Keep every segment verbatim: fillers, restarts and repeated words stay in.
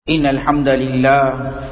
إن الحمد لله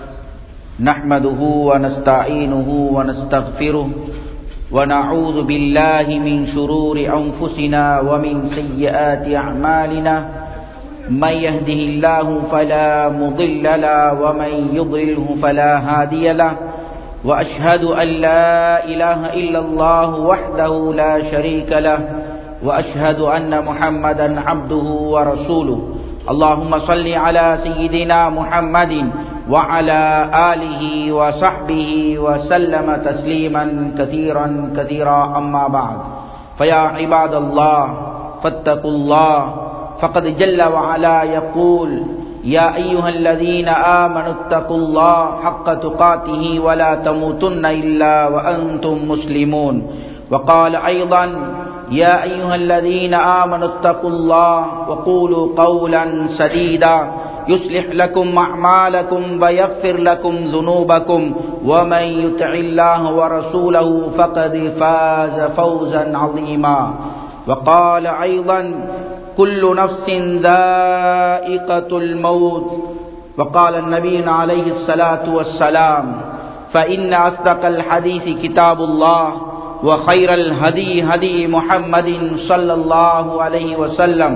نحمده ونستعينه ونستغفره ونعوذ بالله من شرور أنفسنا ومن سيئات أعمالنا من يهده الله فلا مضل له ومن يضلله فلا هادي له وأشهد أن لا إله إلا الله وحده لا شريك له وأشهد أن محمدا عبده ورسوله اللهم صل على سيدنا محمد وعلى آله وصحبه وسلم تسليما كثيرا كثيرا أما بعد فيا عباد الله فاتقوا الله فقد جل وعلا يقول يا أيها الذين آمنوا اتقوا الله حق تقاته ولا تموتن إلا وأنتم مسلمون وقال أيضا يا أيها الذين آمنوا اتقوا الله وقولوا قولا سديدا يصلح لكم أعمالكم ويغفر لكم ذنوبكم ومن يطع الله ورسوله فقد فاز فوزا عظيما وقال أيضا كل نفس ذائقة الموت وقال النبي عليه الصلاة والسلام فإن أصدق الحديث كتاب الله وخير الهدي هدي محمد صلى الله عليه وسلم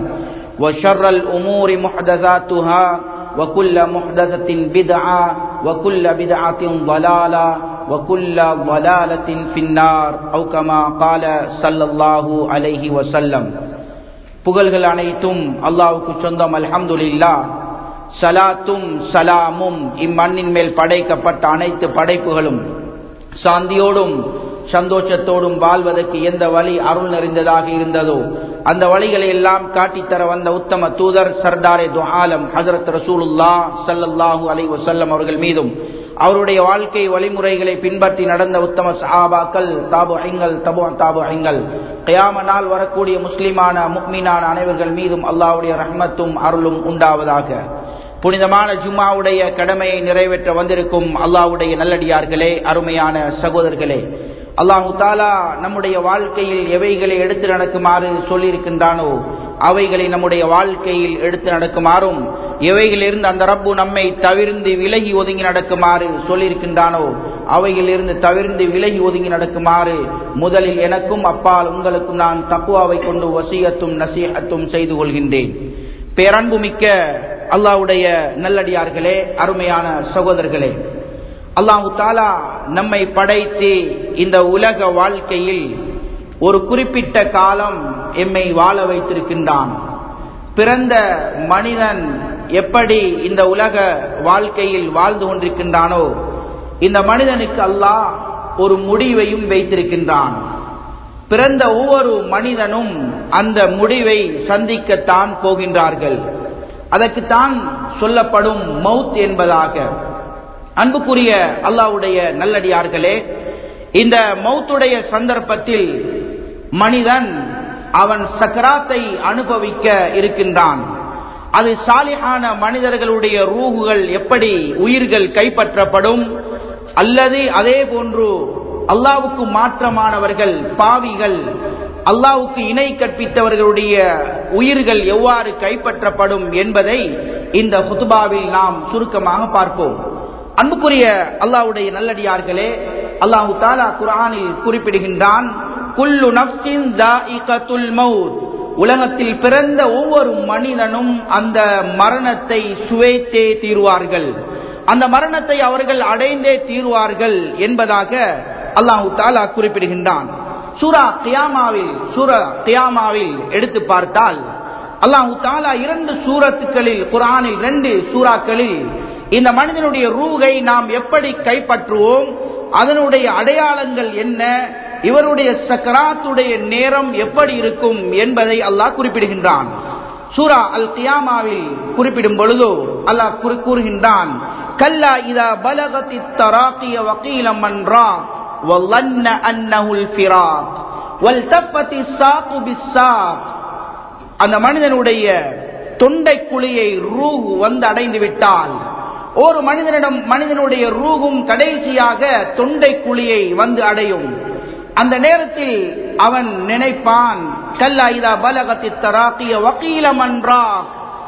وشر الأمور محدثاتها وكل محدثة بدعة وكل بدعة ضلالة وكل ضلالة في النار أو كما قال صلى الله عليه وسلم. புகழ்கள் அனைத்தும் அல்லாஹ்வுக்கு சொந்தம். அல்ஹம்துலில்லாஹ். ஸலாத்தும் ஸலாமும் இம்மண்ணின் மேல் படைக்கப்பட்ட அனைத்து படைப்புகளும் சாந்தியோடும் சந்தோஷத்தோடும் வாழ்வதற்கு எந்த வழி அருள் நிறைந்ததாக இருந்ததோ அந்த வழிகளை எல்லாம் காட்டித்தர வந்த உத்தம தூதர் சர்தாரே து ஆலம் ஹஜ்ரத் ரசூலுல்லாஹ் ஸல்லல்லாஹு அலைஹி வஸல்லம் அவர்கள் மீதும் அவருடைய வாழ்க்கை வழிமுறைகளை பின்பற்றி நடந்த உத்தம சஹாபாக்கள், தாபுஈன்கள், தபு தாபுஈன்கள், கியாம நாள் வரக்கூடிய முஸ்லிமான முஃமினான அனைவர்கள் மீதும் அல்லாஹ்வுடைய ரஹ்மத்தும் அருளும் உண்டாவதாக. புனிதமான ஜும்மாவுடைய கடமையை நிறைவேற்ற வந்திருக்கும் அல்லாஹ்வுடைய நல்லடியார்களே, அருமையான சகோதரர்களே, அல்லாஹு தாலா நம்முடைய வாழ்க்கையில் எவைகளை எடுத்து நடக்குமாறு சொல்லியிருக்கின்றானோ அவைகளை நம்முடைய வாழ்க்கையில் எடுத்து நடக்குமாறும், எவைகளிலிருந்து அந்த ரப்பு நம்மை தவிர்ந்து விலகி ஒதுங்கி நடக்குமாறு சொல்லியிருக்கின்றானோ அவைகளிலிருந்து தவிர்ந்து விலகி ஒதுங்கி நடக்குமாறு முதலில் எனக்கும் அப்பால் உங்களுக்கும் நான் தக்வாவை கொண்டு வசியத்தும் நசீஹத்தும் செய்து கொள்கின்றேன். பேரன்புமிக்க அல்லாஹ்வுடைய நல்லடியார்களே, அருமையான சகோதரர்களே, அல்லாஹு தாலா நம்மை படைத்து இந்த உலக வாழ்க்கையில் ஒரு குறிப்பிட்ட காலம் எம்மை வாழ வைத்திருக்கின்றான். பிறந்த மனிதன் எப்படி இந்த உலக வாழ்க்கையில் வாழ்ந்து கொண்டிருக்கின்றானோ இந்த மனிதனுக்கு அல்லாஹ் ஒரு முடிவையும் வைத்திருக்கின்றான். பிறந்த ஒவ்வொரு மனிதனும் அந்த முடிவை சந்திக்கத்தான் போகின்றார்கள். அதற்குத்தான் சொல்லப்படும் மௌத் என்பதாக. அன்புக்குரிய அல்லாஹ்வுடைய நல்லடியார்களே, இந்த மௌத்துடைய சந்தர்ப்பத்தில் மனிதன் அவன் சக்கராத்தை அனுபவிக்க இருக்கின்றான். அது சாலிஹான மனிதர்களுடைய ரூஹுகள் எப்படி உயிர்கள் கைப்பற்றப்படும், அல்லது அதே போன்று அல்லாஹ்வுக்கு மாற்றமானவர்கள், பாவிகள், அல்லாஹ்வுக்கு இணை கற்பித்தவர்களுடைய உயிர்கள் எவ்வாறு கைப்பற்றப்படும் என்பதை இந்த குத்பாவில் நாம் சுருக்கமாக பார்ப்போம். அன்புக்குரிய அல்லாஹ்வுடைய நல்லடியார்களே, அல்லாஹு தஆலா குர்ஆனில் குறிப்பிடுகின்றான், குல்லு நஃப்ஸின் ذائقத்துல் மௌத், உலகத்தில் பிறந்த ஒவ்வொரு மனிதனும் அந்த மரணத்தை சுவைத்தே தீர்வார்கள், அந்த மரணத்தை அவர்கள் அடைந்தே தீர்வார்கள் என்பதாக அல்லாஹு தஆலா குறிப்பிடுகின்றான். சூரா கியாமாவில் சூரா கியாமாவில் எடுத்து பார்த்தால் அல்லாஹு தஆலா இரண்டு சூரத்துக்களில், குர்ஆனில் இரண்டு சூறாக்களில் இந்த மனிதனுடைய ரூஹை நாம் எப்படி கைப்பற்றுவோம், அதனுடைய அடையாளங்கள் என்ன, இவருடைய சக்கராத்துடைய நேரம் எப்படி இருக்கும் என்பதை அல்லாஹ் குறிப்பிடுகின்றான். சூரா அல் கியாமாவில் குறிப்பிடும் பொழுது அல்லாஹ் கூறுகின்றான், கல்லா இதா பலகத்தித் தராகிய வகீல மன் ராக் வலன்ன அன்னஹுல் ஃபிராக் வல்தஃபத்திஸ் சாகு பிஸ்ஸாக். அந்த மனிதனுடைய தொண்டை குழியை ரூஹ் வந்து அடைந்து விட்டால், ஒரு மனிதனிடம் மனிதனுடைய ரூஹும் கடைசியாக தொண்டை குழியை வந்து அடையும். அந்த நேரத்தில் அவன் நினைப்பான், கல்லா இதா பலகத்தித் தராகிய வகீல மன் ராக்,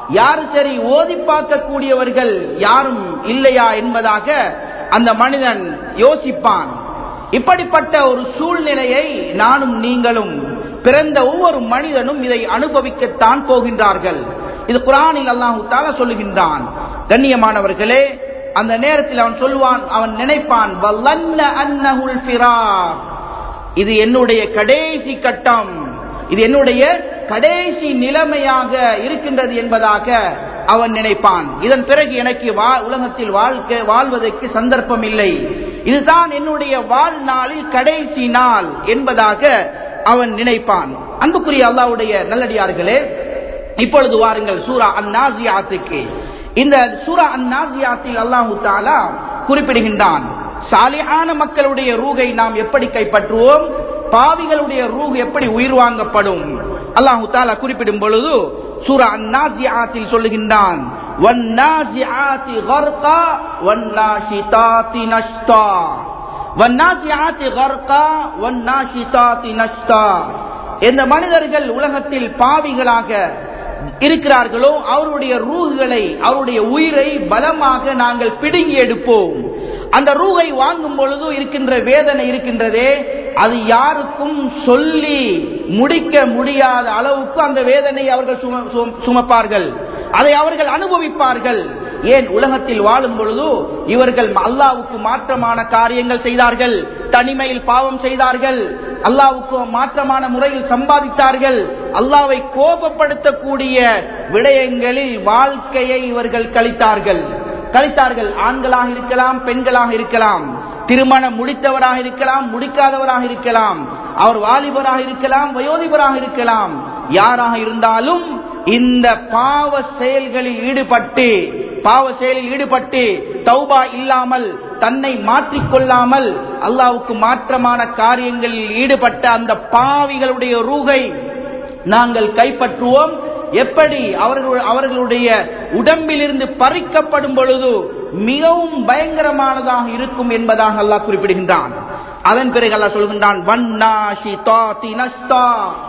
யாரு சரி ஓதி பார்க்கக்கூடியவர்கள் யாரும் இல்லையா என்பதாக அந்த மனிதன் யோசிப்பான். இப்படிப்பட்ட ஒரு சூழ்நிலையை நானும் நீங்களும் பிறந்த ஒவ்வொரு மனிதனும் இதை அனுபவிக்கத்தான் போகின்றார்கள். இது குர்ஆனில் அல்லாஹ் தஆலா சொல்லுகின்றான். கண்ணியமானவர்களே, அந்த நேரத்தில் அவன் சொல்வான், அவன் நினைப்பான், வல்லன்ன அன்னஹுல் ஃபிராக், இது என்னுடைய கடைசி கட்டம், இது என்னுடைய கடைசி நிலைமையாக இருக்கின்றது என்பதாக அவன் நினைப்பான். இதன் பிறகு எனக்கு உலகத்தில் வாழ்க்கை வாழ்வதற்கு சந்தர்ப்பம் இல்லை, இதுதான் என்னுடைய வாழ்நாளில் கடைசி நாள் என்பதாக அவன் நினைப்பான். அன்புக்குரிய அல்லாஹ்வுடைய நல்லடியார்களே, இப்பொழுது வாருங்கள் சூரா அன்-நாஸியாத்துக்கு. இந்த சூரா அன்-நாஸியாத்தில் அல்லாஹ் தஆலா குறிப்பிடுகின்றான், சாலிஹான மக்களுடைய ரூஹை நாம் எப்படி கைப்பற்றுவோம், பாவிகளுடைய ரூஹ் எப்படி உயிர் வாங்கப்படும். அல்லாஹ் தஆலா குறிப்பிடும் பொழுது சூரா அன்-நாஸியாத்தில் சொல்லுகின்றான், வன்-நாஸியாத்தி கர்கா வன்-நாஷிதாத்தி நஷ்தா, வன்-நாஸியாத்தி கர்கா வன்-நாஷிதாத்தி நஷ்தா. இந்த மனிதர்கள் உலகத்தில் பாவிகளாக இருக்கிறார்களோ அவருடைய ரூஹ்களை, அவருடைய உயிரை பலமாக நாங்கள் பிடுங்கி எடுப்போம். அந்த ரூஹை வாங்கும் பொழுது இருக்கின்ற வேதனை இருக்கின்றதே, அது யாருக்கும் சொல்லி முடிக்க முடியாத அளவுக்கு அந்த வேதனை அவர்கள் சுமப்பார்கள், அதை அவர்கள் அனுபவிப்பார்கள். ஏன், உலகத்தில் வாழும் பொழுது இவர்கள் அல்லாஹ்வுக்கு மாற்றமான காரியங்கள் செய்தார்கள், தனிமையில் பாவம் செய்தார்கள், அல்லாஹ்வுக்கு மாற்றமான முறையில் சம்பாதித்தார்கள், அல்லாஹ்வை கோபப்படுத்தக்கூடிய விடயங்களில் வாழ்க்கையை இவர்கள் கழித்தார்கள் கழித்தார்கள் ஆண்களாக இருக்கலாம், பெண்களாக இருக்கலாம், திருமணம் முடித்தவராக இருக்கலாம், முடிக்காதவராக இருக்கலாம், அவர் வாலிபராக இருக்கலாம், வயோதிபராக இருக்கலாம், யாராக இருந்தாலும் இந்த பாவ செயல்களில் ஈடுபட்டு பாவ செயலில் ஈடுபட்டு தௌபா இல்லாமல், தன்னை மாற்றிக்கொள்ளாமல் அல்லாஹ்வுக்கு மாற்றமான காரியங்களில் ஈடுபட்ட அந்த பாவிகளுடைய ரூஹை நாங்கள் கைப்பற்றுவோம். எப்படி அவர்கள் அவர்களுடைய உடம்பிலிருந்து பறிக்கப்படும் பொழுது மிகவும் பயங்கரமானதாக இருக்கும் என்பதாக அல்லாஹ் குறிப்பிடுகின்றான். அதன் பிறகு அல்லாஹ் சொல்கின்றான், வன்னாஷிதாத்தி நஷ்தா.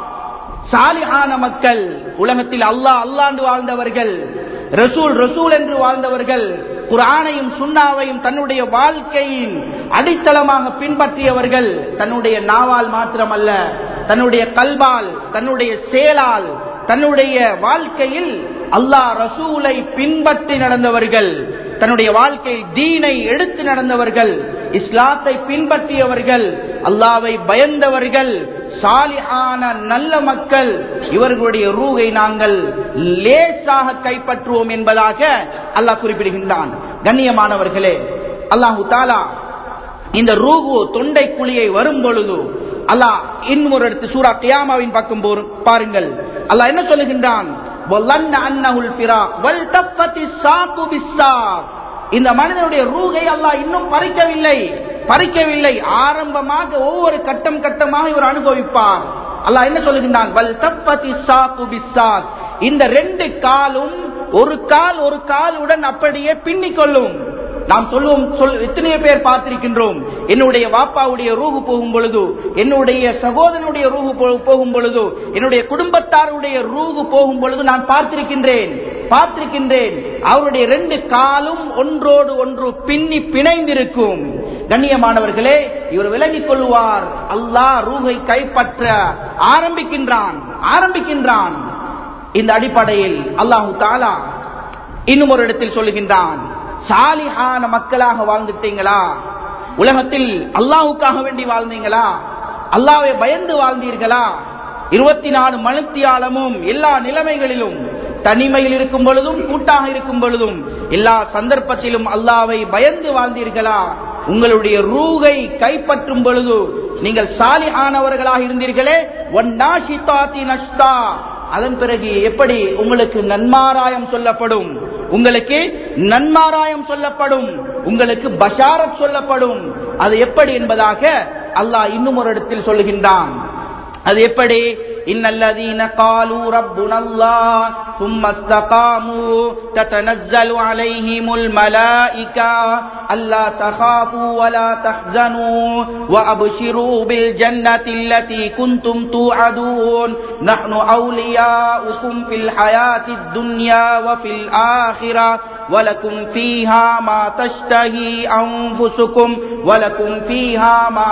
சாலிஹான மக்கள், உலகத்தில் அல்லாஹ் அல்லாண்டு வாழ்ந்தவர்கள், ரசூல் ரசூல் என்று வாழ்ந்தவர்கள், குர்ஆனையும் சுன்னாவையும் தன்னுடைய வாழ்க்கையின் அடித்தளமாக பின்பற்றியவர்கள், தன்னுடைய நாவால் மாத்திரமல்ல, தன்னுடைய கல்பால், தன்னுடைய செயலால், தன்னுடைய வாழ்க்கையில் அல்லாஹ் ரசூலை பின்பற்றி நடந்தவர்கள், தன்னுடைய வாழ்க்கையில் தீனை எடுத்து நடந்தவர்கள், இஸ்லாத்தை பின்பற்றியவர்கள், அல்லாஹ்வை பயந்தவர்கள், சாலிஹான நல்ல மக்கள், இவர்களுடைய ரூஹை நாங்கள் லேசாக கைப்பற்றுவோம் என்பதாக அல்லாஹ் குறிப்பிடுகின்றான். கண்ணியமானவர்களே, அல்லாஹு தஆலா இந்த ரூஹு தொண்டை குழியை வரும் பொழுது அல்லாஹ் இன்னும் ஒரு இடத்து சூரா கியாமாவின் பக்கம் பாருங்கள், அல்லாஹ் என்ன சொல்லுகின்றான், வல்லன்ன அன்னஹுல் ஃபிராக் வல்தஃபத்திஸ் ஸாகு பிஸ்ஸாக். இந்த மனிதனுடைய ரூஹை அல்லாஹ் இன்னும் பறிக்கவில்லை பறிக்கவில்லை ஆரம்பமாக ஒவ்வொரு கட்டம் கட்டமாக இவர் அனுபவிப்பார். அல்லாஹ் என்ன சொல்லுகின்றான், வல்தஃபத்திஸ் ஸாகு பிஸ்ஸாக். இந்த ரெண்டு காலும் ஒரு கால் ஒரு காலுடன் அப்படியே பின்னிக்கொள்ளும். நாம் சொல்லுவோம், எத்தனையோ பேர் பார்த்திருக்கின்றோம், என்னுடைய வாப்பாவுடைய ரூஹு போகும் பொழுது, என்னுடைய சகோதரனுடைய ரூஹு போகும் பொழுது, என்னுடைய குடும்பத்தாருடைய ரூஹு போகும் பொழுது நான் பார்த்திருக்கின்றேன் பார்த்திருக்கின்றேன் அவருடைய ரெண்டு காலும் ஒன்றோடு ஒன்று பின்னி பிணைந்திருக்கும். கண்ணியமானவர்களே, இவர் விலகிக் கொள்வார், அல்லாஹ் ரூஹை கைப்பற்ற ஆரம்பிக்கின்றான் ஆரம்பிக்கின்றான் இந்த அடிப்படையில் அல்லாஹு தஆலா இன்னும் ஒரு இடத்தில் சொல்லுகின்றான், சாலிஹான மக்களாக வாழ்ந்துட்டீங்களா, உலகத்தில் அல்லாஹ்வுக்காக வேண்டி வாழ்ந்தீங்களா, அல்லாஹ்வை பயந்து வாழ்ந்தீர்களா, இருபத்தி நாலு மணித்தியாலமும் எல்லா நிலைமைகளிலும், தனிமையில் இருக்கும் பொழுதும் கூட்டாக இருக்கும் பொழுதும் எல்லா சந்தர்ப்பத்திலும் அல்லாஹ்வை பயந்து வாழ்ந்தீர்களா, உங்களுடைய ரூஹை கைப்பற்றும் பொழுது நீங்கள் சாலிஹானவர்களாக இருந்தீர்களே, வன்னாஷிதாத்தி நஷ்தா. அதன் பிறகு எப்படி உங்களுக்கு நன்மாராயம் சொல்லப்படும், உங்களுக்கு நன்மாராயம் சொல்லப்படும், உங்களுக்கு பஷாரத் சொல்லப்படும். அது எப்படி என்பதாக அல்லாஹ் இன்னும் ஒரு இடத்தில் சொல்லுகின்றான். அது எப்படி, இன்னல்லதீன காலூ ரப்புனல்லாஹ் ثم استقاموا تتنزل عليهم الملائكة ألا تخافوا ولا تحزنوا وأبشروا بالجنة التي كنتم توعدون نحن أولياؤكم في الحياة الدنيا وفي الآخرة ولكم فيها ما تشتهي أنفسكم ولكم فيها ما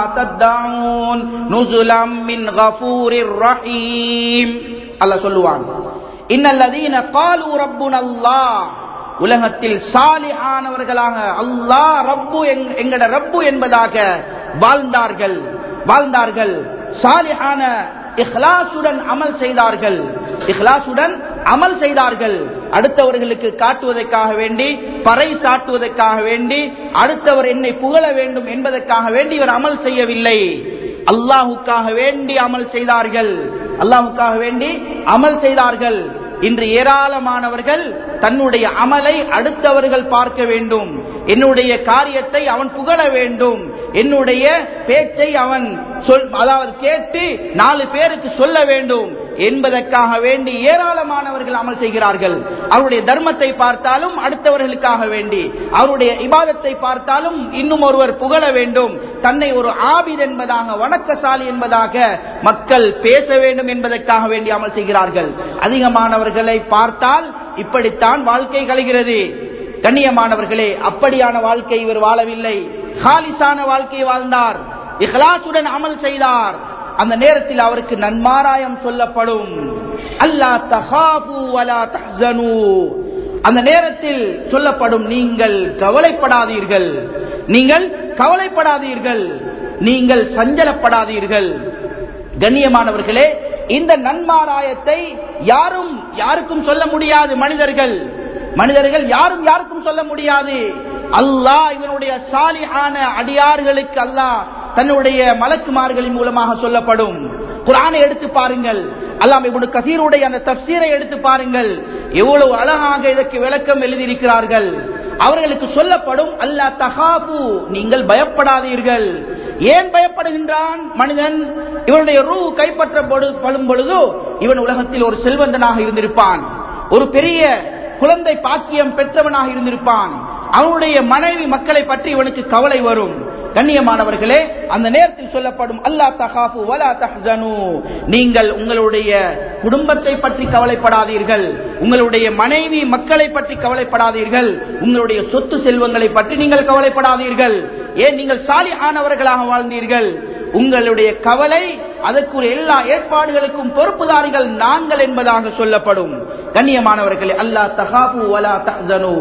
تدعون نزلا من غفور رحيم. الله சொல்லுவான், இன்னல்லதீன قالوا ربنا الله, உலகத்தில் சாலிஹானவர்களாக அல்லாஹ் ரப்பு எங்கட ரப்பு என்பதாக வாழ்ந்தார்கள் வாழ்ந்தார்கள் சாலிஹான இஹ்லாசுடன் அமல் செய்தார்கள் இஹ்லாசுடன் அமல் செய்தார்கள் அடுத்தவர்களுக்கு காட்டுவதற்காக வேண்டி, பறை சாட்டுவதற்காக வேண்டி, அடுத்தவர் என்னை புகழ வேண்டும் என்பதற்காக வேண்டி இவர் அமல் செய்யவில்லை. அல்லாஹுக்காக வேண்டி அமல் செய்தார்கள் அல்லாஹுக்காக வேண்டி அமல் செய்தார்கள். இன்று ஏராளமானவர்கள் தன்னுடைய அமலை அடுத்தவர்கள் பார்க்க வேண்டும், என்னுடைய காரியத்தை அவன் புகழ வேண்டும், என்னுடைய பேச்சை அவன் சொல் அதாவது கேட்டு நாலு பேருக்கு சொல்ல வேண்டும் என்பதற்காக வேண்டி ஏராளமானவர்கள் அமல் செய்கிறார்கள். அவருடைய தர்மத்தை பார்த்தாலும் அடுத்தவர்களுக்காக வேண்டி, அவருடைய இபாதத்தை பார்த்தாலும் இன்னும் ஒருவர் புகழ வேண்டும், தன்னை ஒரு ஆபித் என்பதாக, வணக்கசாலி என்பதாக மக்கள் பேச வேண்டும் என்பதற்காக வேண்டி அமல் செய்கிறார்கள். அதிகமானவர்களை பார்த்தால் இப்படித்தான் வாழ்க்கை கழிகிறது. கண்ணியமானவர்களே, அப்படியான வாழ்க்கை இவர் வாழவில்லை. காலிசான வாழ்க்கை வாழ்ந்தார், இஹ்லாசுடன் அமல் செய்தார். அந்த நேரத்தில் அவருக்கு நன்மாராயம் சொல்லப்படும். அல்லா தகாபு வலா தஹ்சனு, அந்த நேரத்தில் சொல்லப்படும், நீங்கள் கவலைப்படாதீர்கள், நீங்கள் கவலைப்படாதீர்கள், நீங்கள் சஞ்சலப்படாதீர்கள். கண்ணியமானவர்களே, இந்த நன்மாராயத்தை யாரும் யாருக்கும் சொல்ல முடியாது. மனிதர்கள் மனிதர்கள் யாரும் யாருக்கும் சொல்ல முடியாது. அல்லாஹ் இவனுடைய சாலிஹான அடியார்களுக்கு அல்லாஹ் தன்னுடைய மலக்குமார்களின் மூலமாக சொல்லப்படும். குர்ஆனை எடுத்து பாருங்கள், அல்லாஹ் இப்னு கஸீருடைய அந்த தஃப்சீரை எடுத்து பாருங்கள், எவ்வளவு அழகாக இதற்கு விளக்கம் எழுதியிருக்கிறார்கள். அவர்களுக்கு சொல்லப்படும், அல்லா தகாபு, நீங்கள் பயப்படாதீர்கள். ஏன் பயப்படுகின்றான் மனிதன்? இவனுடைய ரூஹ் கைப்பற்றப்படும் பொழுது இவன் உலகத்தில் ஒரு செல்வந்தனாக இருந்திருப்பான், ஒரு பெரிய குழந்தை பாக்கியம் பெற்றவனாக இருந்திருப்பான், அவனுடைய மனைவி மக்களை பற்றி இவனுக்கு கவலை வரும். கண்ணியமானவர்களே, அந்த நேரத்தில் சொல்லப்படும், அல்லா தகாபு வலா தஹ்சனு, நீங்கள் உங்களுடைய குடும்பத்தை பற்றி கவலைப்படாதீர்கள், உங்களுடைய மனைவி மக்களை பற்றி கவலைப்படாதீர்கள், உங்களுடைய சொத்து செல்வங்களை பற்றி நீங்கள் கவலைப்படாதீர்கள். ஏன்? நீங்கள் சாலிஹானவர்களாக வாழ்ந்தீர்கள். உங்களுடைய கவலை, அதற்குரிய எல்லா ஏற்பாடுகளுக்கும் பொறுப்புதாரிகள் நாங்கள் என்பதாக சொல்லப்படும். கண்ணியமானவர்களே, அல்லா தகாபு வலா தஹ்சனு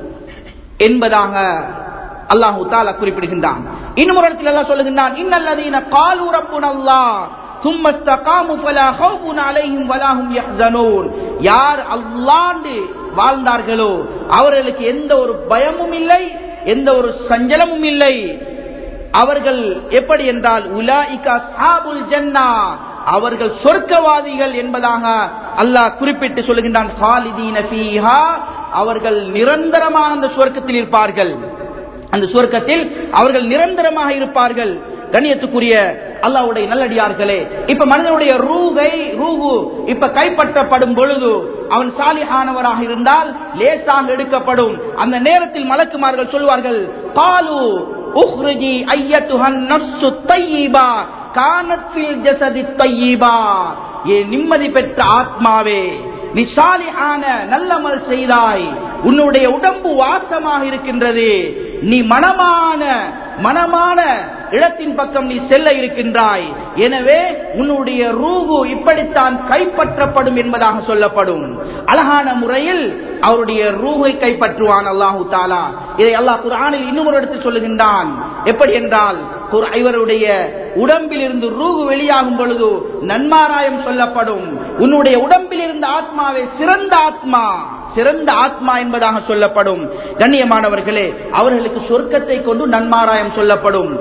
என்பதாக அல்லாஹ் தஆலா குறிப்பிடுகின்றான். இன்னும் ஒரு இடத்தில் அல்லாஹ் சொல்லுகின்றான், இன்னல்லதீன காலு ரப்புனல்லாஹ் ثم استقاموا فلا خوف عليهم ولا هم يحزنون, யார் அல்லாஹ்ண்டு வாழ்ந்தார்களோ அவர்களுக்கு எந்த ஒரு பயமும் இல்லை, எந்த ஒரு சஞ்சலமும் இல்லை. அவர்கள் எப்படி என்றால், உலாயிகா அஸ்ஹாபுல் ஜன்னah, அவர்கள் சொர்க்கவாதிகள் என்பதாக அல்லாஹ் குறிப்பிட்டு சொல்லுகின்றான். ஃபாலிதீன ஃபீஹா, அவர்கள் நிரந்தரமாக அந்த சொர்க்கத்தில் இருப்பார்கள், அந்த சொர்க்கத்தில் அவர்கள் நிரந்தரமாக இருப்பார்கள். கண்ணியத்துக்குரிய அல்லாஹ்வுடைய நல்லடியார்களே, இப்ப மனிதனுடைய ரூஹை ரூஹு இப்ப கைப்பற்றப்படும் பொழுது அவன் சாலிஹானவராக இருந்தால் லேசாக எடுக்கப்படும். அந்த நேரத்தில் மலக்குமார்கள் சொல்வார்கள், காலு உக்ரிஜி அய்யத்துஹன் நஃப்ஸு தய்யிபா கானத் ஃபில் ஜஸதி தய்யிபா, ஏ நிம்மதி பெற்ற ஆத்மாவே, நீ சாலிஹான நல்லமல் செய்தாய், உன்னுடைய உடம்பு வாசமாக இருக்கின்றது, நீ மனமான மனமான இடத்தின் பக்கம் நீ செல்ல இருக்கின்றாய், எனவே உன்னுடைய ரூஹு இப்படித்தான் கைப்பற்றப்படும் என்பதாக சொல்லப்படும். அழகான முறையில் அவருடைய ரூஹை கைப்பற்றுவான் அல்லாஹு தஆலா. இதை அல்லாஹ் குர்ஆனில் இன்னும் ஒரு இடத்தில் சொல்லுகின்றான். எப்படி என்றால், இவருடைய உடம்பில் இருந்து ரூஹு வெளியாகும் பொழுது நன்மாராயம் சொல்லப்படும். உன்னுடைய உடம்பில் இருந்த ஆத்மாவே சிறந்த ஆத்மா, சிறந்த ஆத்மா என்பதாக சொல்லப்படும். கண்ணியமானவர்களே, அவர்களுக்கு சொர்க்கத்தை கொண்டு நன்மாராயம் சொல்லப்படும்.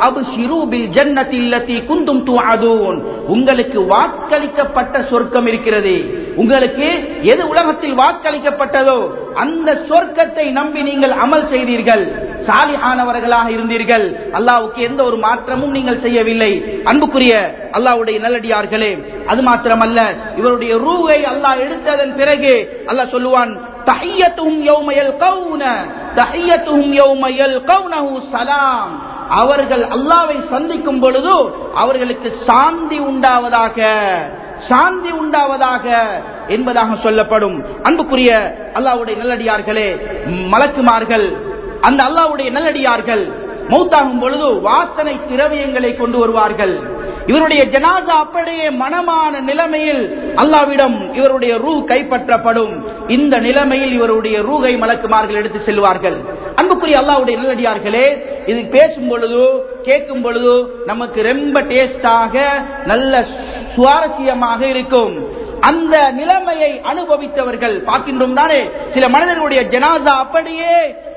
உங்களுக்கு வாக்களிக்கப்பட்ட சொர்க்கம் இருக்கிறது, உங்களுக்கு எது உலகத்தில் வாக்களிக்கப்பட்டதோ அந்த சொர்க்கத்தை நம்பி நீங்கள் அமல் செய்தீர்கள், சாலிஹானவர்களாக இருந்தீர்கள். அல்லாஹ்வுக்கு எந்த ஒரு மாற்றமும் நீங்கள் செய்யவில்லை. அன்புக்குரிய அல்லாஹ்வுடைய நல்லடியார்களே, அது மாத்திரமல்ல, இவருடைய ரூஹை அல்லாஹ் எடுத்ததன் பிறகு அல்லாஹ் சொல்லுவான், தஹியத்துஹும் யௌம யல்கௌன தஹியத்துஹும் யௌம யல்கௌனஹு ஸலாம். அவர்கள் அல்லாஹ்வை சந்திக்கும் பொழுது அவர்களுக்கு சாந்தி உண்டாவதாக, சாந்தி உண்டாவதாக என்பதாக சொல்லப்படும். அன்புக்குரிய அல்லாஹ்வுடைய நல்லடியார்களே, மலக்குமார்கள், அந்த அல்லாஹ்வுடைய நல்லடியார்கள் மௌத்தாகும் பொழுது வாசனை திரவியங்களை கொண்டு வருவார்கள். இவருடைய ஜனாசா அப்படியே மனமான நிலைமையில் அல்லாஹ்விடம் இவருடைய ரூஹ் கைப்பற்றப்படும். இந்த நிலைமையில் இவருடைய ரூஹை மலக்குமார்கள் எடுத்து செல்வார்கள். அன்புக்குரிய அல்லாஹ்வுடைய நல்லடியார்களே, இது பேசும் பொழுது கேட்கும் பொழுது நமக்கு ரொம்ப டேஸ்டாக நல்ல சுவாரஸ்யமாக இருக்கும். அந்த நிலைமையை அனுபவித்தவர்கள் பார்க்கின்றோம் தானே. சில மனிதர்களுடைய ஜனாசா அப்படியே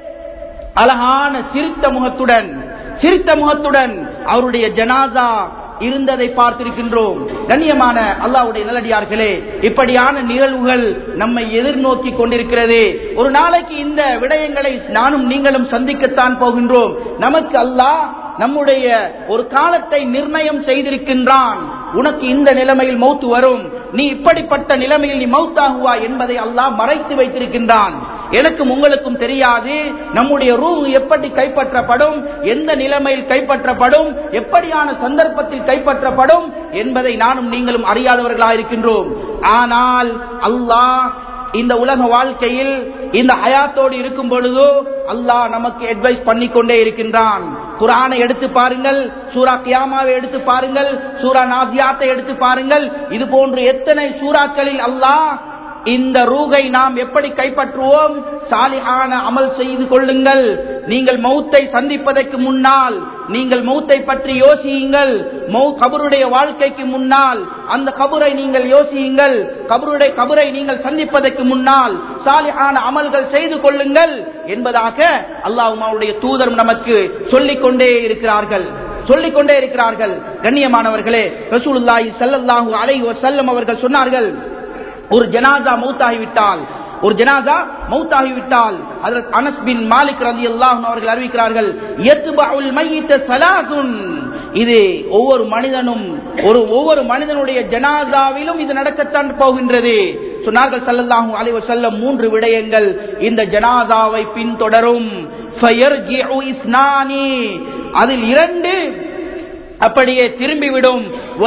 அழகான சிரித்த முகத்துடன் சிரித்த முகத்துடன் அவருடைய ஜனாசா இருந்ததை பார்த்திருக்கின்றோம். கண்ணியமான அல்லாஹ்வுடைய நல்லடியார்களே, இப்படியான நிகழ்வுகள் நம்மை எதிர்நோக்கி கொண்டிருக்கிறது. ஒரு நாளைக்கு இந்த விடயங்களை நானும் நீங்களும் சந்திக்கத்தான் போகின்றோம். நமக்கு அல்லாஹ் நம்முடைய ஒரு காலத்தை நிர்ணயம் செய்திருக்கின்றான். உனக்கு இந்த நிலைமையில் மௌத்து வரும், நீ இப்படிப்பட்ட நிலைமையில் நீ மௌத்தாகுவா என்பதை அல்லாஹ் மறைத்து வைத்திருக்கின்றான். எனக்கும் உங்களுக்கும் தெரியாது நம்முடைய ரூஹ் எப்படி கைப்பற்றப்படும், எந்த நிலைமையில் கைப்பற்றப்படும், எப்படியான சந்தர்ப்பத்தில் கைப்பற்றப்படும் என்பதை நானும் நீங்களும் அறியாதவர்களாக இருக்கின்றோம். ஆனால் அல்லாஹ் இந்த உலக வாழ்க்கையில் இந்த ஹயாத்தோடு இருக்கும் பொழுது அல்லாஹ் நமக்கு அட்வைஸ் பண்ணிக்கொண்டே இருக்கின்றான். குர்ஆனை எடுத்து பாருங்கள், சூரா கியாமாவை எடுத்து பாருங்கள், சூரா நாசியாத்தை எடுத்து பாருங்கள். இது போன்று எத்தனை சூறாக்களில் அல்லாஹ் இந்த ரூகை நாம் எப்படி கைப்பற்றுவோம், சாலிஹான அமல் செய்து கொள்ளுங்கள், நீங்கள் மௌத்தை சந்திப்பதற்கு முன்னால் நீங்கள் மௌத்தை பற்றி யோசியுங்கள், கபருடைய வாழ்க்கைக்கு முன்னால் அந்த கபரை நீங்கள் யோசியுங்கள், கபருடைய கபரை நீங்கள் சந்திப்பதற்கு முன்னால் சாலிஹான அமல்கள் செய்து கொள்ளுங்கள் என்பதாக அல்லாஹ்வுடைய தூதர் நமக்கு சொல்லிக் கொண்டே இருக்கிறார்கள் சொல்லிக் கொண்டே இருக்கிறார்கள். கண்ணியமானவர்களே, ரசூலுல்லாஹி ஸல்லல்லாஹு அலைஹி வஸல்லம் அவர்கள் சொன்னார்கள், ஒரு ஜனாசா மௌத்தாகிவிட்டால் ஒரு ஜனாசா மௌத்தாகிவிட்டால் ஹஜ்ரத் அனஸ் பின் மாலிக் ரலியல்லாஹு அன்ஹு அவர்கள் அறிவிக்கிறார்கள், யத்பஉல் மய்யித ஸலாசுன். இது ஒவ்வொரு மனிதனும் ஒரு ஒவ்வொரு மனிதனுடைய ஜனாசாவிலும் இது நடக்கத்தான் போகின்றது. சொன்னார்கள் ஸல்லல்லாஹு அலைஹி வஸல்லம், மூன்று விடயங்கள் இந்த ஜனாசாவை பின்தொடரும். ஃபயர்ஜிஉ இஸ்னானி, அதில் இரண்டு அப்படியே திரும்பிவிடும்.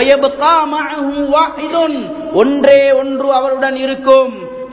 ஒன்றே ஒன்று அவருடன் இருக்கும்.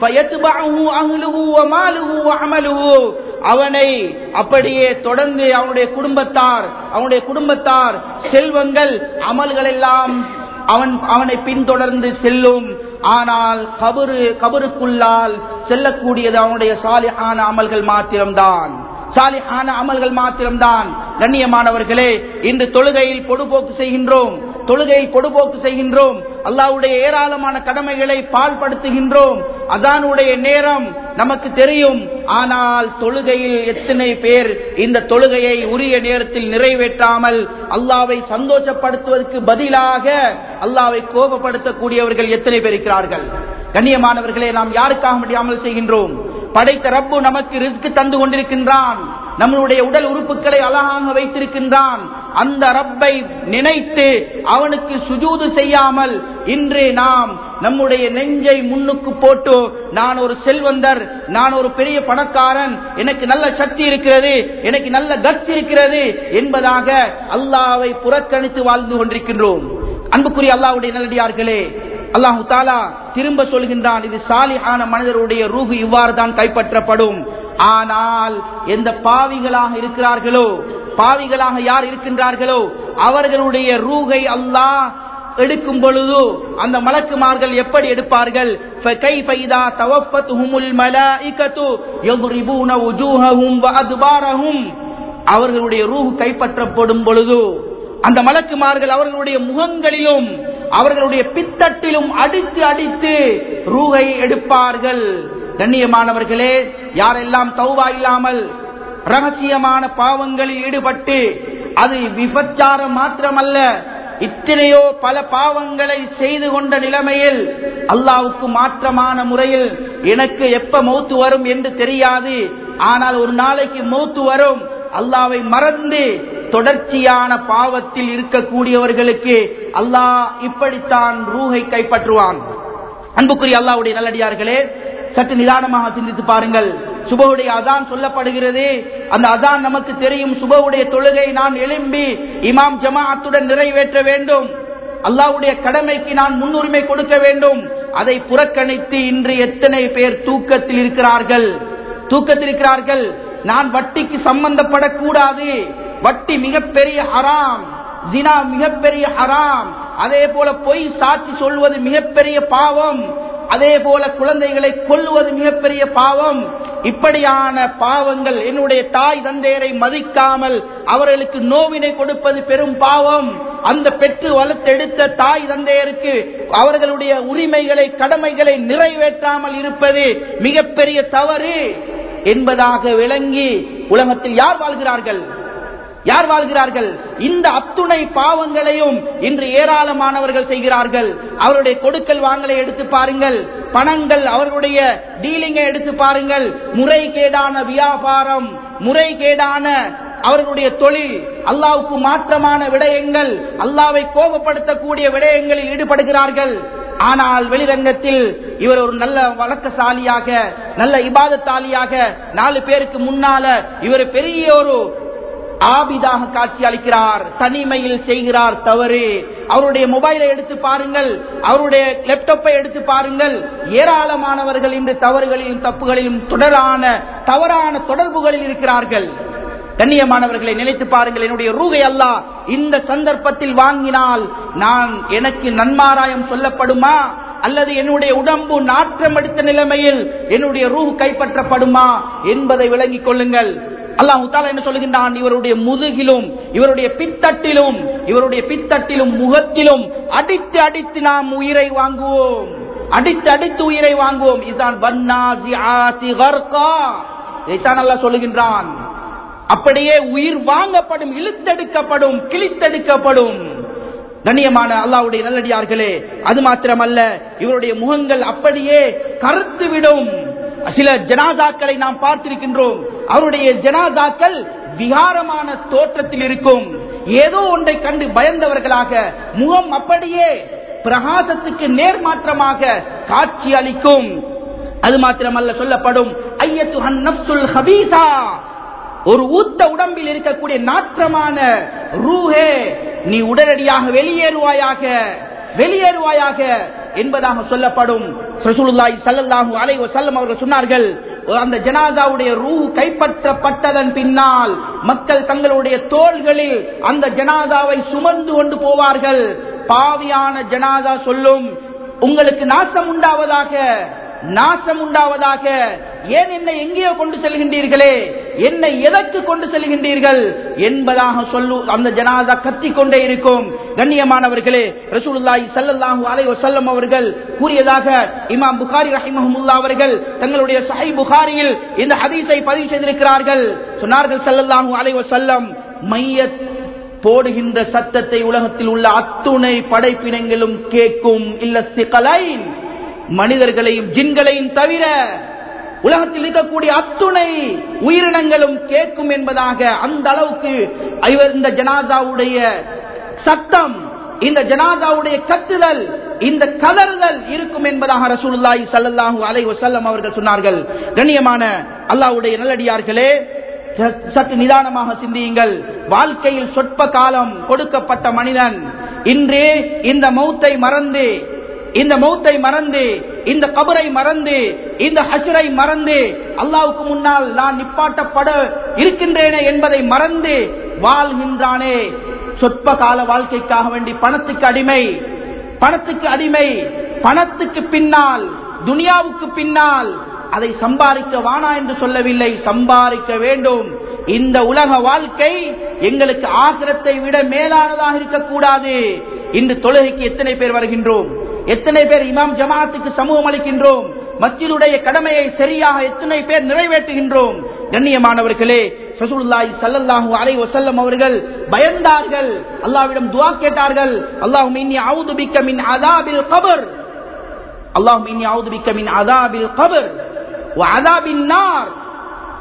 அவனை அப்படியே தொடர்ந்து அவனுடைய குடும்பத்தார் அவனுடைய குடும்பத்தார் செல்வங்கள் அமல்கள் எல்லாம் அவன் அவனை பின்தொடர்ந்து செல்லும். ஆனால் கபரு கபருக்குள்ளால் செல்லக்கூடியது அவனுடைய சாலிஹான அமல்கள் மாத்திரம்தான் சாலிஹான அமல்கள் மாத்திரம்தான். கண்ணியமானவர்களே, இன்று தொழுகையில் பொடுபோக்கு செய்கின்றோம் தொழுகையில் பொடுபோக்கு செய்கின்றோம் அல்லாஹ்வுடைய ஏராளமான கடமைகளை பால்படுத்துகின்றோம். அதானுடைய நேரம் நமக்கு தெரியும். ஆனால் தொழுகையில் எத்தனை பேர் இந்த தொழுகையை உரிய நேரத்தில் நிறைவேற்றாமல் அல்லாஹ்வை சந்தோஷப்படுத்துவதற்கு பதிலாக அல்லாஹ்வை கோபப்படுத்தக்கூடியவர்கள் எத்தனை பேர் இருக்கிறார்கள்? கண்ணியமானவர்களே, நாம் யாருக்காக முடியாமல் செய்கின்றோம்? படைத்த ரப்பு நமக்கு ரிஸ்க் தந்து கொண்டிருக்கின்றான். நம்மளுடைய உடல் உறுப்புகளை அழகாக வைத்திருக்கின்றான். அந்த ரப்பை நினைத்து அவனுக்கு சுஜூது செய்யாமல் இன்று நாம் நம்முடைய நெஞ்சை முன்னுக்கு போட்டு, நான் ஒரு செல்வந்தர், நான் ஒரு பெரிய பணக்காரன், எனக்கு நல்ல சக்தி இருக்கிறது, எனக்கு நல்ல கட்சி இருக்கிறது என்பதாக அல்லாஹ்வை புறக்கணித்து வாழ்ந்து கொண்டிருக்கின்றோம். அன்புக்குரிய அல்லாஹ்வுடைய நல்லடியார்களே, அல்லாஹ் தஆலா திரும்ப சொல்கின்றான், இது சாலிஹான மனிதருடைய ரூஹ் இவ்வாறு தான் கைப்பற்றப்படும். ஆனால் எந்த பாவிகளாக இருக்கிறார்களோ, பாவிகளாக யார் இருக்கின்றார்களோ அவர்களுடைய ரூஹை அல்லாஹ் எடுக்கும் பொழுது அந்த மலக்குமார்கள் எப்படி எடுப்பார்கள்? فَكَيْفَ إِذَا تَوَفَّتْهُمُ الْمَلَائِكَةُ يَضْرِبُونَ وُجُوهَهُمْ وَأَدْبَارَهُمْ. அவர்களுடைய ரூஹ் கைப்பற்றப்படும் பொழுது அந்த மலக்குமார்கள் அவர்களுடைய முகங்களிலும் அவர்களுடைய பித்தட்டிலும் அடித்து அடித்து ரூஹை எடுப்பார்கள். கண்ணியமானவர்களே, யாரெல்லாம் தௌபா இல்லாமல் ரகசியமான பாவங்களில் ஈடுபட்டு, அது விபச்சாரம் மாத்திரமல்ல, இத்தனையோ பல பாவங்களை செய்து கொண்ட நிலைமையில் அல்லாஹ்வுக்கு மாற்றமான முறையில் எனக்கு எப்ப மௌத்து வரும் என்று தெரியாது, ஆனால் ஒரு நாளைக்கு மௌத்து வரும், அல்லாஹ்வை மறந்து தொடர்ச்சியான பாவத்தில் இருக்கக்கூடியவர்களுக்கு அல்லாஹ் இப்படித்தான் ரூஹை கைப்பற்றுவான். அன்புக்குரிய அல்லாஹ்வுடைய நல்லடியார்களே, சற்று நிதானமாக சிந்தித்து பாருங்கள். சுபஹுடைய அதான் சொல்லப்படுகிறது. அந்த அதான் நமக்கு தெரியும். சுபஹுடைய தொழுகை நான் எழும்பி இமாம் ஜமாஅத்துடன் நிறைவேற்ற வேண்டும். அல்லாஹ்வுடைய கடமைக்கு நான் முன்னுரிமை கொடுக்க வேண்டும். அதை புறக்கணித்து இன்று எத்தனை பேர் தூக்கத்தில் இருக்கிறார்கள் தூக்கத்தில் இருக்கிறார்கள் நான் வட்டிக்கு சம்பந்தப்படக்கூடாது, வட்டி மிகப்பெரிய ஹராம், ஜினா மிகப்பெரிய ஹராம், அதே போல பொய் சாட்சி சொல்வது மிகப்பெரிய பாவம், அதே போல குழந்தைகளை கொல்லுவது மிகப்பெரிய பாவம். இப்படியான பாவங்கள், என்னுடைய தாய் தந்தையரை மதிக்காமல் அவர்களுக்கு நோவினை கொடுப்பது பெரும் பாவம், அந்த பெற்று வளர்த்தெடுத்த தாய் தந்தையருக்கு அவர்களுடைய உரிமைகளை கடமைகளை நிறைவேற்றாமல் இருப்பது மிகப்பெரிய தவறு என்பதாக விளங்கி உலகத்தில் யார் வாழ்கிறார்கள் யார் வாழ்கிறார்கள் இந்த அத்துணை பாவங்களையும் இன்று ஏராளமானவர்கள் செய்கிறார்கள். அவருடைய கொடுக்கல் வாங்கலை எடுத்து பாருங்கள், பணங்கள் அவர்களுடைய டீலிங்கை எடுத்து பாருங்கள், முறைகேடான வியாபாரம், முறைகேடான அவர்களுடைய தொழில், அல்லாஹ்வுக்கு மாற்றமான விடயங்கள், அல்லாஹ்வை கோபப்படுத்தக்கூடிய விடயங்களில் ஈடுபடுகிறார்கள். ஆனால் வெளிரங்கத்தில் இவர் ஒரு நல்ல வழக்கசாலியாக நல்ல இபாதத்தாலியாக நாலு பேருக்கு முன்னால இவர் பெரிய ஒரு ஆபிதாக காட்சி அளிக்கிறார், தனிமையில் செய்கிறார் தவறு. அவருடைய மொபைலை எடுத்து பாருங்கள், அவருடைய லேப்டாப்பை எடுத்து பாருங்கள், ஏராளமானவர்கள் இந்த தவறுகளிலும் தப்புகளிலும் தொடரான தவறான தொடர்புகளில் இருக்கிறார்கள். கண்ணியமானவர்களை நினைத்து பாருங்கள், என்னுடைய ரூஹை அல்லாஹ் இந்த சந்தர்ப்பத்தில் வாங்கினால் நான் எனக்கு நன்மாராயம் சொல்லப்படுமா அல்லது என்னுடைய உடம்பு நாற்றம் எடுத்த நிலைமையில் என்னுடைய ரூஹ் கைப்பற்றப்படுமா என்பதை விளங்கிக் கொள்ளுங்கள். அல்லாஹ் தஆலா என்ன சொல்கின்றான், இவருடைய முதுகிலும் இவருடைய பித்தட்டிலும் இவருடைய பித்தட்டிலும் முகத்திலும் அடித்து அடித்து நாம் உயிரை வாங்குவோம், அடித்து அடித்து உயிரை வாங்குவோம். இதுதான் வன்னாசிஆதி கர்கா, இதைத்தான் அல்லாஹ் சொல்லுகின்றான். அப்படியே உயிர் வாங்கப்படும், இழுத்தெடுக்கப்படும், கிழித்தெடுக்கப்படும். கண்ணியமான அல்லாஹ்வுடைய நல்லடியார்களே, அது மாத்திரமல்ல, இவருடைய முகங்கள் அப்படியே கருத்துவிடும். சில ஜனாதாக்களை நாம் பார்த்திருக்கின்றோம், அவருடைய ஜனாதாக்கள் விகாரமான தோற்றத்தில் இருக்கும், ஏதோ ஒன்றை கண்டு பயந்தவர்களாக, முகம் அப்படியே பிரகாசத்துக்கு நேர்மாற்றமாக காட்சி அளிக்கும். அது மாத்திரமல்ல, சொல்லப்படும் ஐயத்துஹன் நஃப்ஸுல் ஹபீஸா, ஒரு ஊத்த உடம்பில் இருக்கக்கூடிய நாற்றமான ரூஹே, நீ உடனடியாக வெளியேறுவாயாக வெளியேறுவாயாக என்பதாக சொல்லப்படும். ரசூலுல்லாஹி ஸல்லல்லாஹு அலைஹி வஸல்லம் அவர்கள் சொன்னார்கள், அந்த ஜனாசாவுடைய ரூஹ் கைப்பற்றப்பட்டதன் பின்னால் மக்கள் தங்களுடைய தோள்களில் அந்த ஜனாசாவை சுமந்து கொண்டு போவார்கள். பாவியான ஜனாசா சொல்லும், உங்களுக்கு நாசம் உண்டாவதாக, நாசம் உண்டாவதாக, ஏன் என்னை எங்கேயோ கொண்டு செல்கின்றீர்களே, என்னை எதற்கு கொண்டு செல்கின்றீர்கள் என்பதாக சொல்லு அந்த ஜனாசா கத்திக்கொண்டே இருக்கும். கண்ணியமானவர்களே, ரசூலுல்லாஹி ஸல்லல்லாஹு அலைஹி வஸல்லம் அவர்கள் கூறியதாக இமாம் புகாரி ரஹிமஹுல்லாஹ் அவர்கள் தங்களுடைய சஹீஹ் புகாரியில் இந்த ஹதீஸை பதிவு செய்திருக்கிறார்கள். சொன்னார்கள் ஸல்லல்லாஹு அலைஹி வஸல்லம், மையத் போடுகின்ற சத்தத்தை உலகத்தில் உள்ள அத்துணை படைப்பினங்களும் கேட்கும், இல்ல சிகலைன், மனிதர்களையும் ஜின்களையும் தவிர உலகத்தில் இருக்கக்கூடிய அத்துணை உயிரினங்களும் கேட்கும் என்பதாக அந்த அளவுக்கு இந்த ஜனாசாவுடைய சத்தம், இந்த ஜனாசாவுடைய கத்துதல், இந்த கதறுதல் இருக்கும் என்பதாக ரசூலுல்லாஹி ஸல்லல்லாஹு அலைஹி வஸல்லம் அவர்கள் சொன்னார்கள். கண்ணியமான அல்லாஹ்வுடைய நல்லடியார்களே, சற்று நிதானமாக சிந்தியுங்கள். வாழ்க்கையில் சொற்ப காலம் கொடுக்கப்பட்ட மனிதன் இன்று இந்த மௌத்தை மறந்து இந்த மௌத்தை மறந்து இந்த கபரை மறந்து இந்த ஹஷ்ரை மறந்து அல்லாஹ்வுக்கு முன்னால் நான் நிப்பாட்டப்பட இருக்கின்றேனே என்பதை மறந்து வாழ்கின்றானே. சொற்ப கால வாழ்க்கைக்காக வேண்டி பணத்துக்கு அடிமை பணத்துக்கு அடிமை பணத்துக்கு பின்னால், துனியாவுக்கு பின்னால், அதை சம்பாதிக்க வானா என்று சொல்லவில்லை, சம்பாதிக்க வேண்டும். இந்த உலக வாழ்க்கை எங்களுக்கு ஆகிரத்தை விட மேலானதாக இருக்கக்கூடாது. இன்று தொழுகைக்கு எத்தனை பேர் வருகின்றோம், எத்தனை பேர் இமாம் ஜமாஅத்துக்கு சமூகம் அளிக்கின்றோம், மஸ்ஜிதுடைய கடமையை சரியாக எத்தனை பேர் நிறைவேற்றுகின்றோம். கண்ணியமானவர்களே, ரசூலுல்லாஹி ஸல்லல்லாஹு அலைஹி வஸல்லம் அவர்கள் பயந்தார்கள், அல்லாஹ்விடம் துஆ கேட்டார்கள். அல்லாஹும்ம இன்னி அஊது பிக்க மின் அஸாபில் கப்ர், அல்லாஹும்ம இன்னி அஊது பிக்க மின் அஸாபில் கப்ர் வ அஸாபின் நார்.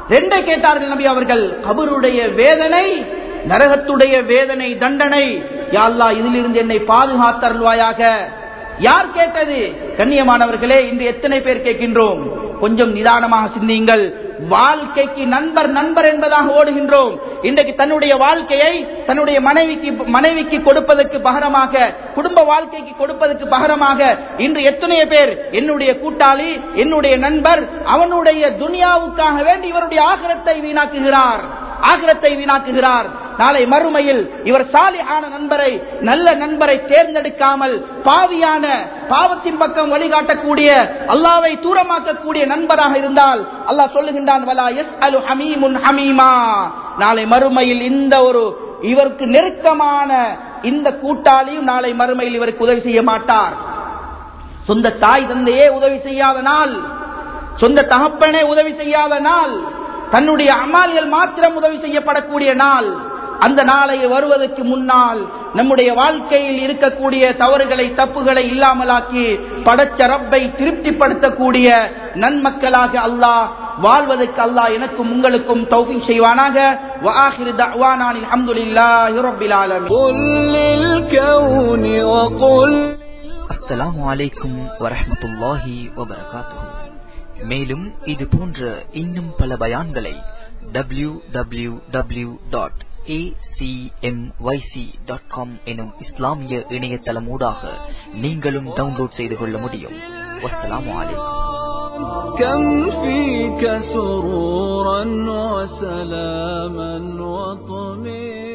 ரெண்டே கேட்டார்கள் நபி அவர்கள். கபருடைய வேதனை, நரகத்துடைய வேதனை, தண்டனை. யா அல்லாஹ் இதிலிருந்து என்னை பாதுகாத்தருள்வாயாக. யார் கேட்டது? கண்ணியமானவர்களே, இன்று எத்தனை பேர் கேட்கின்றோம்? கொஞ்சம் நிதானமாக சிந்தியுங்கள். வாழ்க்கைக்கு நண்பர் நண்பர் என்பதாக ஓடுகின்றோம். இன்றைக்கு தன்னுடைய வாழ்க்கையை தன்னுடைய மனைவிக்கு மனைவிக்கு கொடுப்பதற்கு பகரமாக, குடும்ப வாழ்க்கைக்கு கொடுப்பதற்கு பகரமாக இன்று எத்தனையோ பேர் என்னுடைய கூட்டாளி, என்னுடைய நண்பர், அவனுடைய துனியாவுக்காக வேண்டி இவருடைய ஆகிரத்தை வீணாக்குகிறார் ஆகிரத்தை வீணாக்குகிறார். நாளை மறுமையில் இவர் சாலிஹான நண்பரை, நல்ல நண்பரை தேர்ந்தெடுக்காமல் பாவியான, பாவத்தின் பக்கம் வழிகாட்டக்கூடிய, அல்லாஹ்வை தூரமாக்கக்கூடிய நண்பராக இருந்தால் அல்லாஹ் சொல்லுகின்றான், வலா யஸ்அலு ஹமீமுன் ஹமீமா. நாளை மறுமையில் இந்த ஒரு இவருக்கு நெருக்கமான இந்த கூட்டாளியும் நாளை மறுமையில் இவருக்கு உதவி செய்ய மாட்டார். சொந்த தாய் தந்தையே உதவி செய்யாத நாள், சொந்த தகப்பனே உதவி செய்யாத நாள், தன்னுடைய அமால்கள் மாத்திரம் உதவி செய்யப்படக்கூடிய நாள். அந்த நாளை வருவதற்கு முன்னால் நம்முடைய வாழ்க்கையில் இருக்கக்கூடிய தவறுகளை, தப்புகளை இல்லாமலாக்கி படைச்ச ரப்பை திருப்திப்படுத்தக்கூடிய நன்மக்களாக அல்லாஹ் வாழ்வதற்கு அல்லாஹ் எனக்கும் உங்களுக்கும் தௌஃபீக் செய்வானாக. வ ஆகிரு தஅவானா அல்ஹம்துலில்லாஹி ரப்பில் ஆலமீன். அஸ்ஸலாமு அலைக்கும் வரஹ்மத்துல்லாஹி வபரகாத்துஹு. மேலும் இது போன்ற இன்னும் பல பயான்களை W W W dot A C M Y C dot com எனும் இஸ்லாமிய இணையதளமூடாக நீங்களும் டவுன்லோட் செய்து கொள்ள முடியும். வஸ்ஸலாமு அலைக்கும். كم فيك سرورا وسلاما وطمئنا